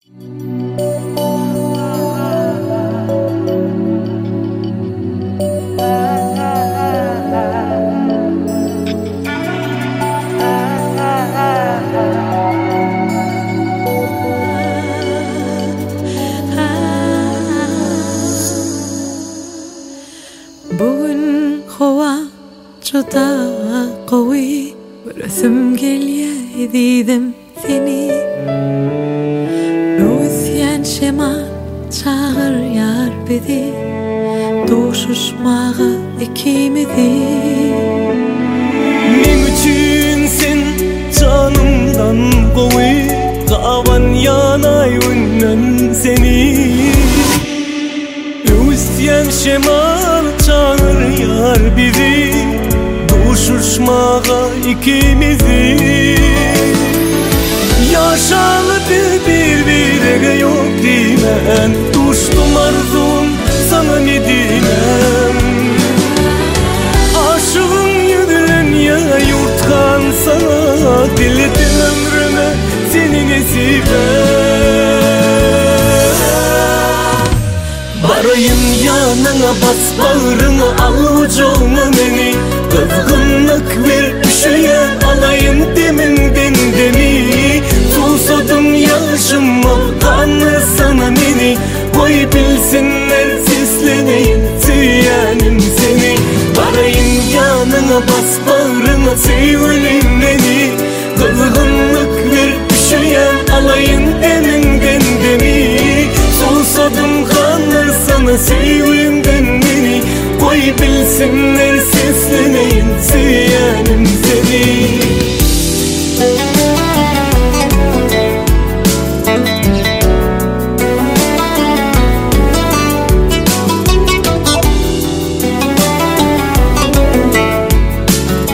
Bugün hava juda qawi, Börösüm gelýär diýdim seni. Öwsýän şemal çağırýar bizi, doşuşmagy ikimizi. Men üçin sen canımdan qawi, gawan ýanay ünnen seni. Öwsýän şemal çağırýar bizi, doşuşmaga ikimizi. Yaşalıp birbirine yok dimen, tuştum arzum sana ne dimem. Aşığın yüdülen ya yurtkan sana, diledim ömrüme seni nesibe. Barayım yanına, bas bağrına, al ucuna beni. Kızgınlık bir üşüyen alayım